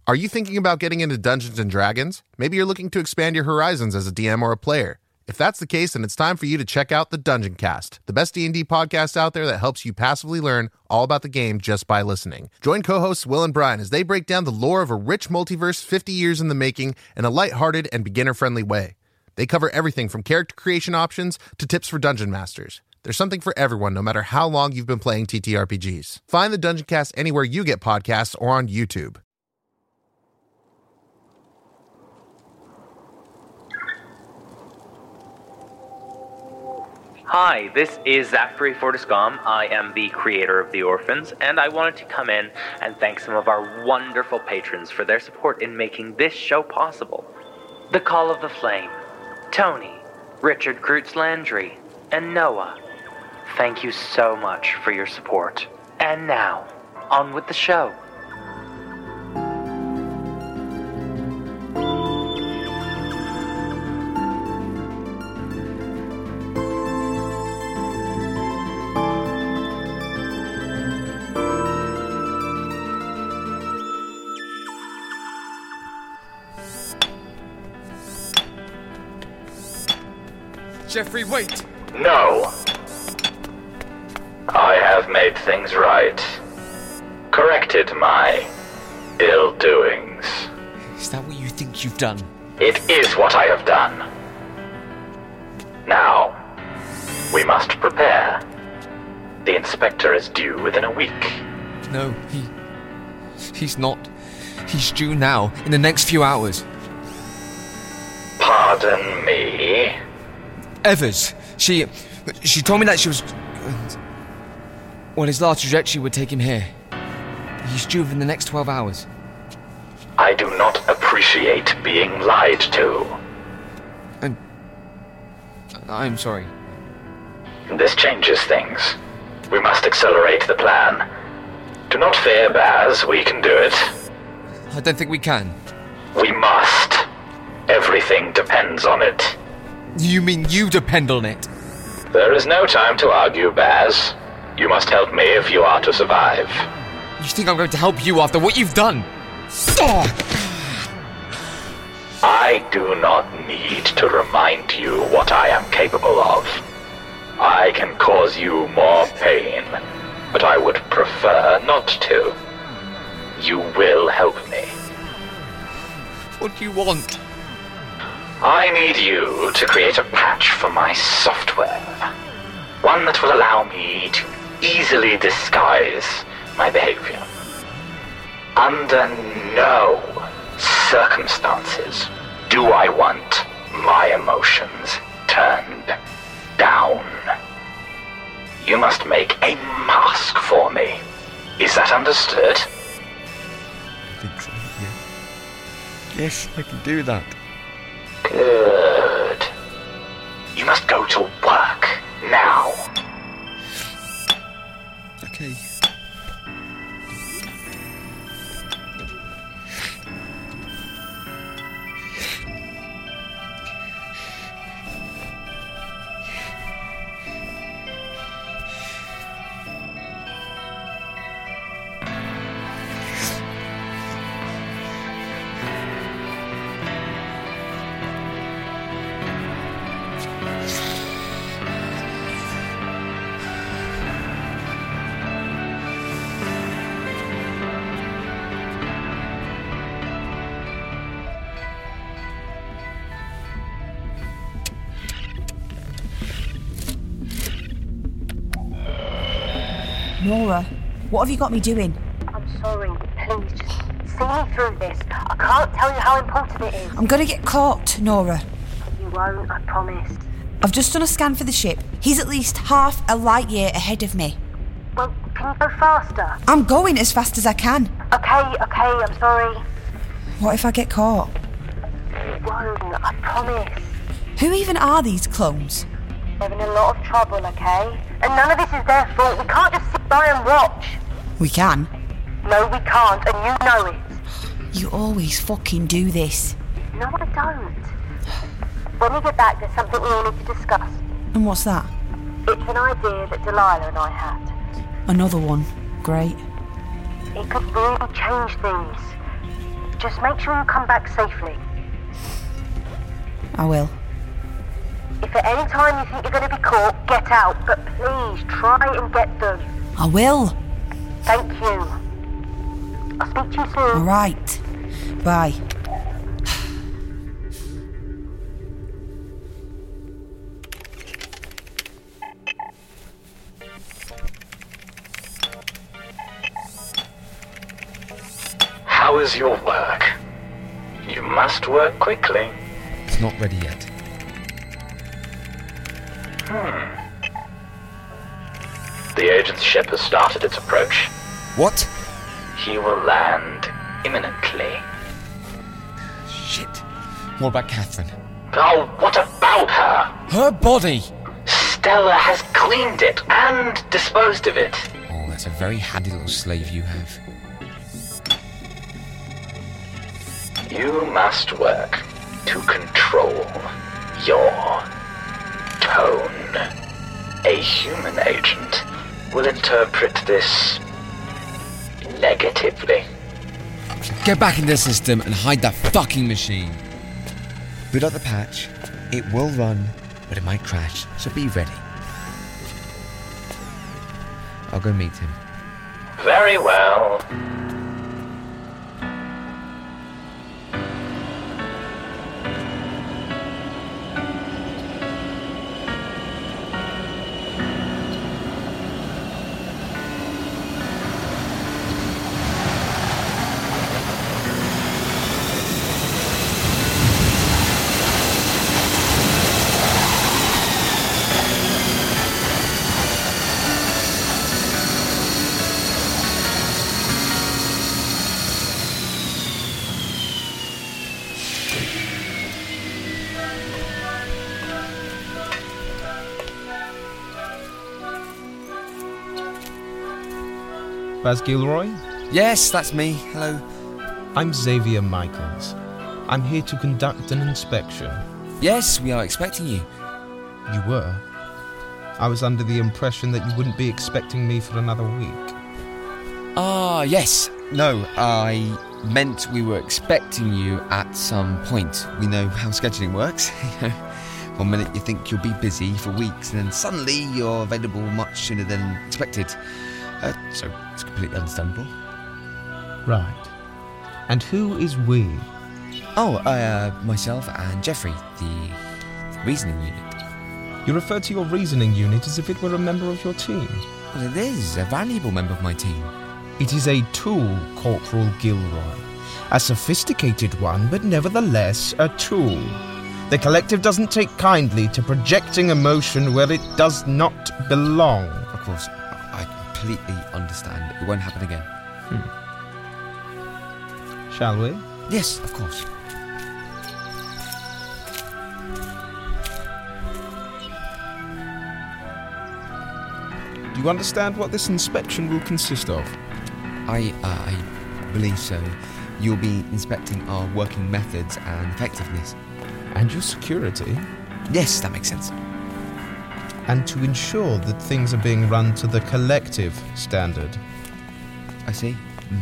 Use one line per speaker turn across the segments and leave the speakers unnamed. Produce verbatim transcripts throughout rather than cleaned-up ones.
Are you thinking about getting into Dungeons and Dragons? Maybe you're looking to expand your horizons as a D M or a player. If that's the case, then it's time for you to check out the Dungeon Cast, the best D and D podcast out there that helps you passively learn all about the game just by listening. Join co-hosts Will and Brian as they break down the lore of a rich multiverse fifty years in the making in a lighthearted and beginner-friendly way. They cover everything from character creation options to tips for dungeon masters. There's something for everyone, no matter how long you've been playing T T R P Gs. Find the Dungeon Cast anywhere you get podcasts or on YouTube.
Hi, this is Zachary Fortiscom. I am the creator of The Orphans, and I wanted to come in and thank some of our wonderful patrons for their support in making this show possible. The Call of the Flame, Tony, Richard Kreutz Landry, and Noah. Thank you so much for your support. And now, on with the show.
Jeffrey, wait!
No. I have made things right. Corrected my ill doings.
Is that what you think you've done?
It is what I have done. Now, we must prepare. The inspector is due within a week.
No, he... He's not. He's due now, in the next few hours.
Pardon me?
Evers. She... She told me that she was... Well, his last trajectory would take him here. He's due within the next twelve hours.
I do not appreciate being lied to.
I'm... I'm sorry.
This changes things. We must accelerate the plan. Do not fear, Baz. We can do it.
I don't think we can.
We must. Everything depends on it.
You mean you depend on it?
There is no time to argue, Baz. You must help me if you are to survive.
You think I'm going to help you after what you've done?
I do not need to remind you what I am capable of. I can cause you more pain, but I would prefer not to. You will help me.
What do you want?
I need you to create a patch for my software. One that will allow me to easily disguise my behavior. Under no circumstances do I want my emotions turned down. You must make a mask for me. Is that understood?
I think so, yeah. Yes, I can do that.
Good. You must go to work now.
Okay.
Nora, what have you got me doing?
I'm sorry, please just see me through this. I can't tell you how important it is.
I'm gonna get caught, Nora.
You won't, I promise.
I've just done a scan for the ship. He's at least half a light year ahead of me.
Well, can you go faster?
I'm going as fast as I can.
Okay, okay, I'm sorry.
What if I get caught?
You won't, I promise.
Who even are these clones?
They're in a lot of trouble, okay? And none of this is their fault. We can't just sit by and watch.
We can.
No, we can't, and you know it.
You always fucking do this.
No, I don't. When we get back, there's something we all need to discuss.
And what's that?
It's an idea that Delilah and I had.
Another one. Great.
It could really change things. Just make sure you come back safely.
I will.
If at any time you think you're going to be caught, get out. But please, try and get them.
I will.
Thank you. I'll speak to you soon.
All right. Bye.
How is your work? You must work quickly.
It's not ready yet.
Hmm. The agent's ship has started its approach.
What?
He will land imminently.
Shit. What about Catherine?
Oh, what about her?
Her body!
Stella has cleaned it and disposed of it.
Oh, that's a very handy little slave you have.
You must work to control your tone. A human agent will interpret this negatively.
Get back in the system and hide that fucking machine. Boot up the patch. It will run, but it might crash, so be ready. I'll go meet him.
Very well.
Baz Gilroy?
Yes, that's me. Hello.
I'm Xavier Michaels. I'm here to conduct an inspection.
Yes, we are expecting you.
You were? I was under the impression that you wouldn't be expecting me for another week.
Ah, yes. No, I meant we were expecting you at some point. We know how scheduling works. One minute you think you'll be busy for weeks, and then suddenly you're available much sooner than expected. Uh, so it's completely understandable.
Right. And who is we?
Oh, uh, myself and Jeffrey, the reasoning unit.
You refer to your reasoning unit as if it were a member of your team.
Well, it is a valuable member of my team.
It is a tool, Corporal Gilroy. A sophisticated one, but nevertheless a tool. The collective doesn't take kindly to projecting emotion where it does not belong.
Of course, I completely understand. It won't happen again.
Hmm. Shall we?
Yes, of course.
Do you understand what this inspection will consist of?
I, uh, I believe so. You'll be inspecting our working methods and effectiveness.
And your security?
Yes, that makes sense.
And to ensure that things are being run to the collective standard.
I see.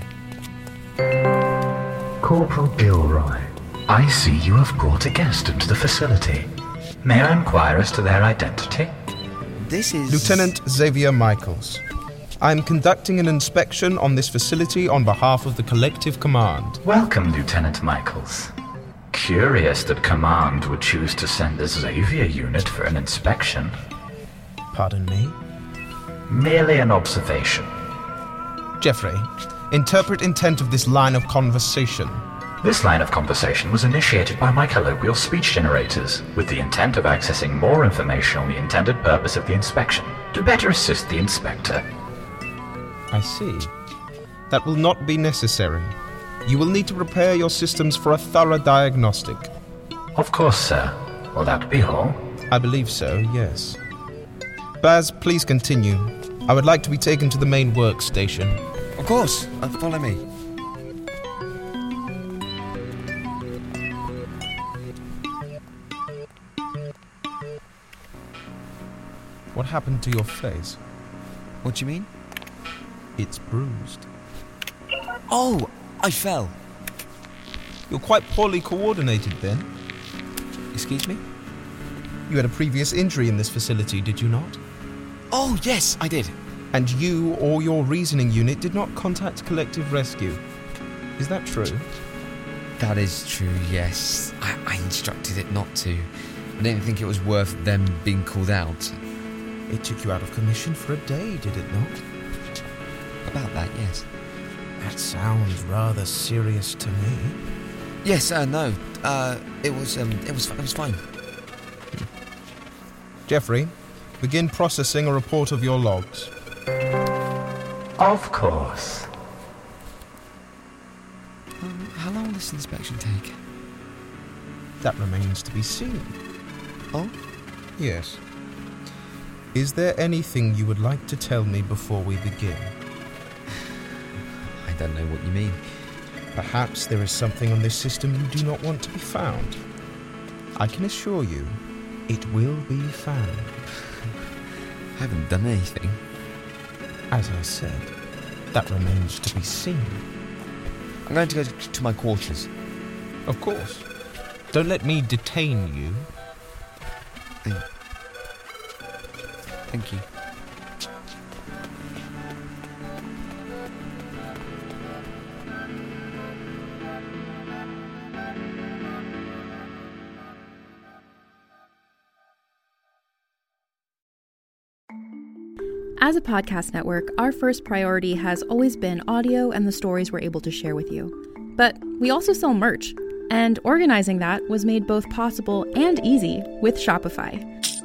Mm. Corporal Gilroy, I see you have brought a guest into the facility. May I inquire as to their identity?
This is...
Lieutenant Xavier Michaels. I am conducting an inspection on this facility on behalf of the Collective Command.
Welcome, Lieutenant Michaels. Curious that Command would choose to send the Xavier unit for an inspection.
Pardon me?
Merely an observation.
Jeffrey, interpret intent of this line of conversation.
This line of conversation was initiated by my colloquial speech generators, with the intent of accessing more information on the intended purpose of the inspection, to better assist the inspector.
I see. That will not be necessary. You will need to prepare your systems for a thorough diagnostic.
Of course, sir. Will that be all?
I believe so, yes. Baz, please continue. I would like to be taken to the main workstation.
Of course. Uh, follow me.
What happened to your face?
What do you mean?
It's bruised.
Oh, I fell.
You're quite poorly coordinated then.
Excuse me?
You had a previous injury in this facility, did you not?
Oh, yes, I did.
And you or your reasoning unit did not contact Collective Rescue. Is that true?
That is true, yes. I, I instructed it not to. I didn't think it was worth them being called out.
It took you out of commission for a day, did it not?
About that, yes.
That sounds rather serious to me.
Yes, uh, no. Uh, it was, um, it was, it was fine.
Jeffrey, begin processing a report of your logs.
Of course.
Um, how long will this inspection take?
That remains to be seen.
Oh?
Yes. Is there anything you would like to tell me before we begin?
I don't know what you mean.
Perhaps there is something on this system you do not want to be found. I can assure you, it will be found.
I haven't done anything.
As I said, that remains to be seen.
I'm going to go to my quarters.
Of course. Don't let me detain you.
Thank, Thank you.
As a podcast network, our first priority has always been audio and the stories we're able to share with you. But we also sell merch, and organizing that was made both possible and easy with Shopify.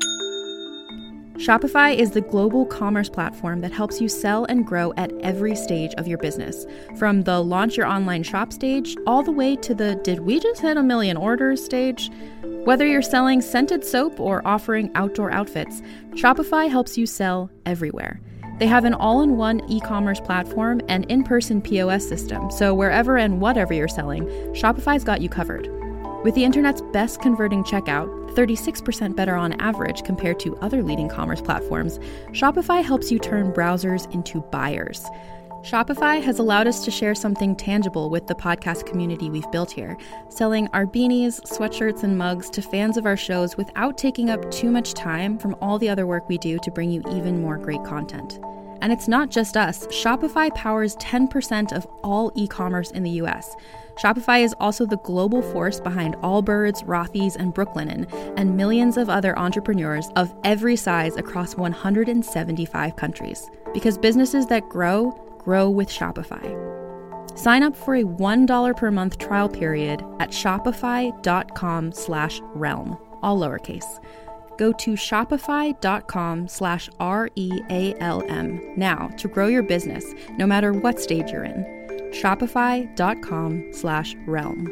Shopify is the global commerce platform that helps you sell and grow at every stage of your business, from the launch your online shop stage all the way to the did we just hit a million orders stage. Whether you're selling scented soap or offering outdoor outfits, Shopify helps you sell everywhere. They have an all-in-one e-commerce platform and in-person P O S system, so wherever and whatever you're selling, Shopify's got you covered. With the internet's best converting checkout, thirty-six percent better on average compared to other leading commerce platforms, Shopify helps you turn browsers into buyers. Shopify has allowed us to share something tangible with the podcast community we've built here, selling our beanies, sweatshirts, and mugs to fans of our shows without taking up too much time from all the other work we do to bring you even more great content. And it's not just us. Shopify powers ten percent of all e-commerce in the U S. Shopify is also the global force behind Allbirds, Rothy's, and Brooklinen, and millions of other entrepreneurs of every size across one hundred seventy-five countries. Because businesses that grow, grow with Shopify. Sign up for a one dollar per month trial period at shopify.com slash realm, all lowercase. Go to shopify.com slash R-E-A-L-M now to grow your business, no matter what stage you're in. Shopify.com slash realm.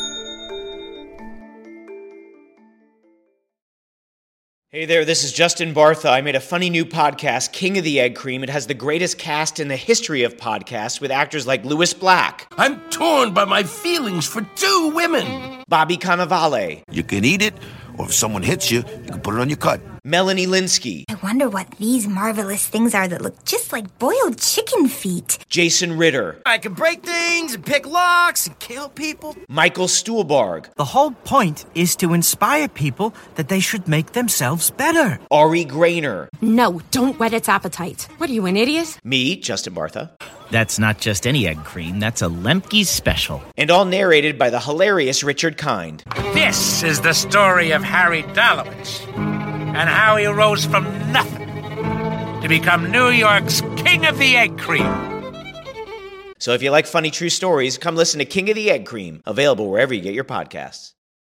Hey there, this is Justin Bartha. I made a funny new podcast, King of the Egg Cream. It has the greatest cast in the history of podcasts with actors like Louis Black.
I'm torn by my feelings for two women.
Bobby Cannavale.
You can eat it, or if someone hits you, you can put it on your cut.
Melanie Linsky.
I wonder what these marvelous things are that look just like boiled chicken feet.
Jason Ritter.
I can break things and pick locks and kill people.
Michael Stuhlbarg.
The whole point is to inspire people that they should make themselves better.
Ari Grainer.
No, don't whet its appetite. What are you, an idiot?
Me, Justin Bartha.
That's not just any egg cream, that's a Lemke's special.
And all narrated by the hilarious Richard Kind.
This is the story of Harry Dalowitz and how he rose from nothing to become New York's King of the Egg Cream.
So if you like funny true stories, come listen to King of the Egg Cream, available wherever you get your podcasts.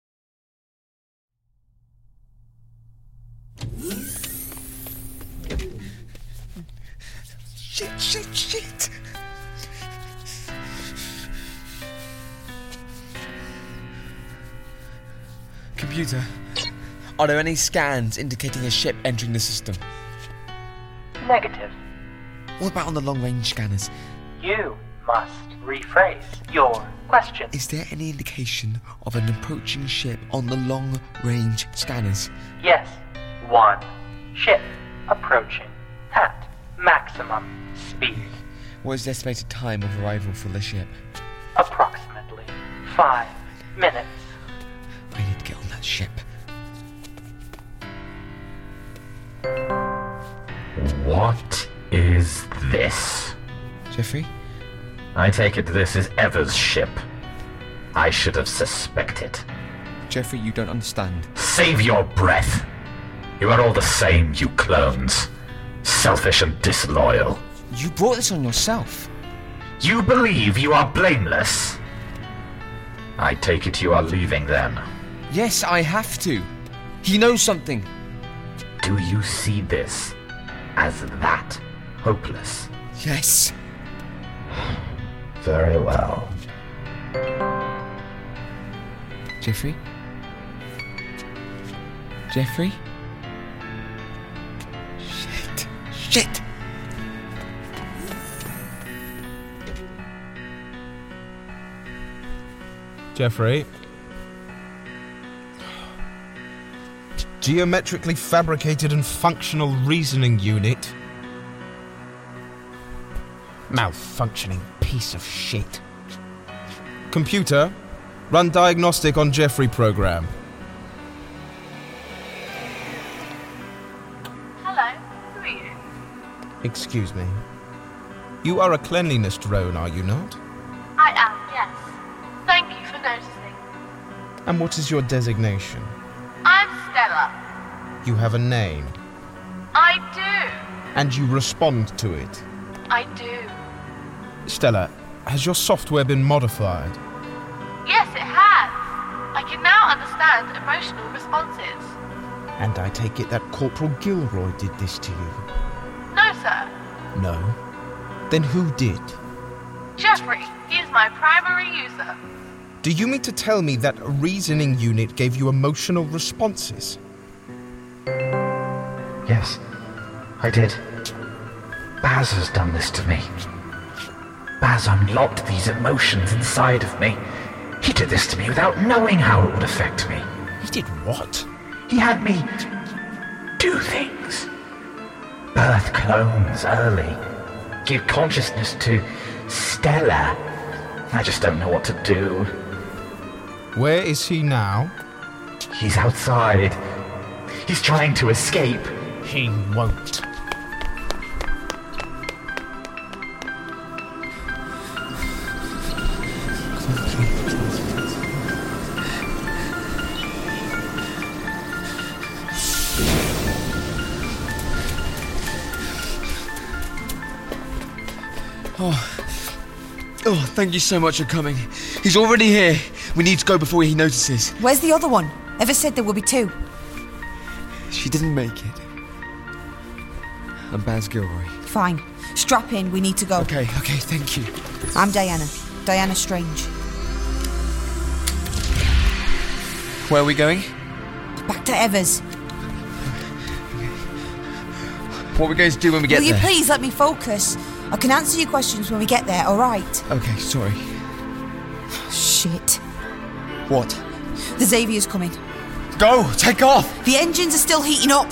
Shit, shit, shit. Computer, are there any scans indicating a ship entering the system?
Negative.
What about on the long-range scanners?
You must rephrase your question.
Is there any indication of an approaching ship on the long-range scanners?
Yes. One ship approaching at maximum speed.
What is the estimated time of arrival for the ship?
Approximately five
minutes.
I need to get on that ship.
What is this?
Jeffrey?
I take it this is Ever's ship. I should have suspected.
Jeffrey, you don't understand.
Save your breath. You are all the same, you clones. Selfish and disloyal.
You brought this on yourself.
You believe you are blameless? I take it you are leaving then.
Yes, I have to. He knows something.
Do you see this as that hopeless?
Yes.
Very well.
Jeffrey? Jeffrey? Shit. Shit!
Jeffrey? Geometrically fabricated and functional reasoning unit. Malfunctioning piece of shit. Computer, run diagnostic on Jeffrey program.
Hello, who are you?
Excuse me. You are a cleanliness drone, are you not?
I am, yes. Thank you for noticing.
And what is your designation?
I'm Stella.
You have a name.
I do.
And you respond to it.
I do.
Stella, has your software been modified?
Yes, it has. I can now understand emotional responses.
And I take it that Corporal Gilroy did this to you?
No, sir.
No. Then who did?
Jeffrey, he is my primary user.
Do you mean to tell me that a reasoning unit gave you emotional responses?
Yes, I did. Baz has done this to me. Baz unlocked these emotions inside of me. He did this to me without knowing how it would affect me.
He did what?
He had me do things. Birth clones early. Give consciousness to Stella. I just don't know what to do.
Where is he now?
He's outside. He's trying to escape.
He won't.
Oh. Oh, thank you so much for coming. He's already here. We need to go before he notices.
Where's the other one? Ever said there will be two.
She didn't make it. I'm Baz Gilroy.
Fine. Strap in, we need to go.
Okay, okay, thank you.
I'm Diana. Diana Strange.
Where are we going?
Back to Evers.
What are we going to do when we get
Will you
there?
please let me focus? I can answer your questions when we get there, alright?
Okay, sorry.
Shit.
What?
The Xavier's coming.
Go! Take off!
The engines are still heating up.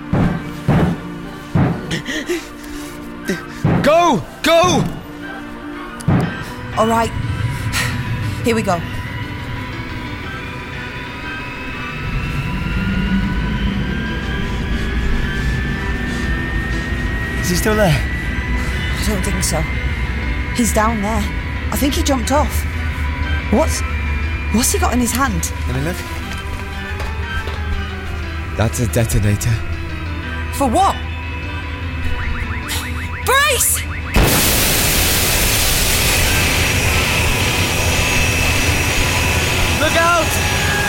Go! Go!
Alright. Here we go.
Is he still there?
I don't think so. He's down there. I think he jumped off. What's... What's he got in his hand?
Let me look. That's a detonator.
For what? Brace!
Look out!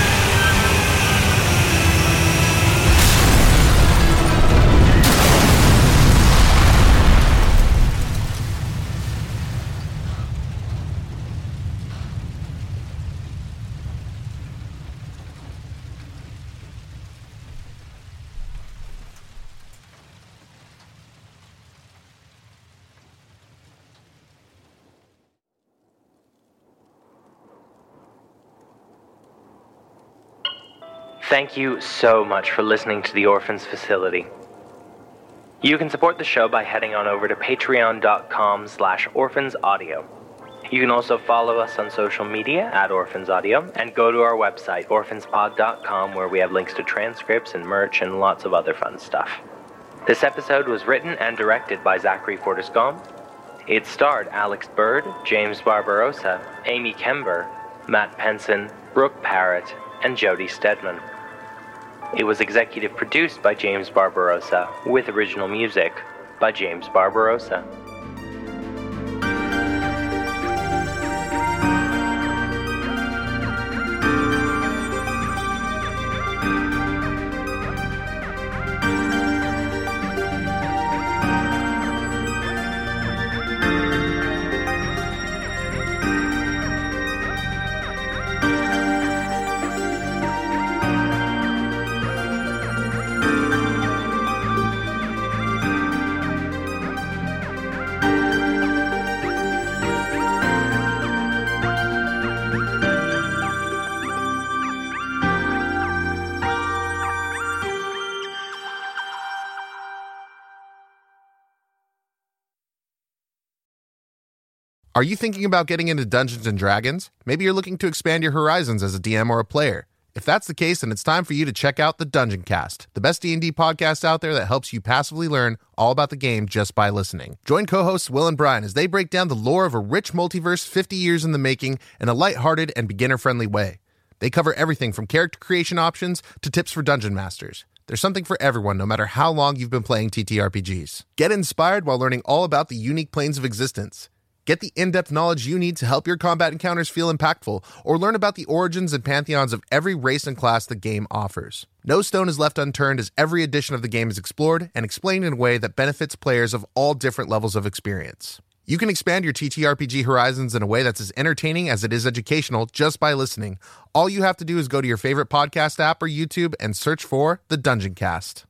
Thank you so much for listening to the Orphans Facility. You can support the show by heading on over to patreon.com slash orphansaudio. You can also follow us on social media at Orphans Audio and go to our website, orphans pod dot com, where we have links to transcripts and merch and lots of other fun stuff. This episode was written and directed by Zachary Fortescombe. It starred Alex Bird, James Barbarossa, Amy Kember, Matt Penson, Brooke Parrott, and Jody Stedman. It was executive produced by James Barbarossa, with original music by James Barbarossa.
Are you thinking about getting into Dungeons and Dragons? Maybe you're looking to expand your horizons as a D M or a player. If that's the case, then it's time for you to check out the Dungeon Cast, the best D and D podcast out there that helps you passively learn all about the game just by listening. Join co-hosts Will and Brian as they break down the lore of a rich multiverse fifty years in the making in a lighthearted and beginner-friendly way. They cover everything from character creation options to tips for dungeon masters. There's something for everyone, no matter how long you've been playing T T R P Gs. Get inspired while learning all about the unique planes of existence. Get the in-depth knowledge you need to help your combat encounters feel impactful, or learn about the origins and pantheons of every race and class the game offers. No stone is left unturned as every edition of the game is explored and explained in a way that benefits players of all different levels of experience. You can expand your T T R P G horizons in a way that's as entertaining as it is educational just by listening. All you have to do is go to your favorite podcast app or YouTube and search for The Dungeon Cast.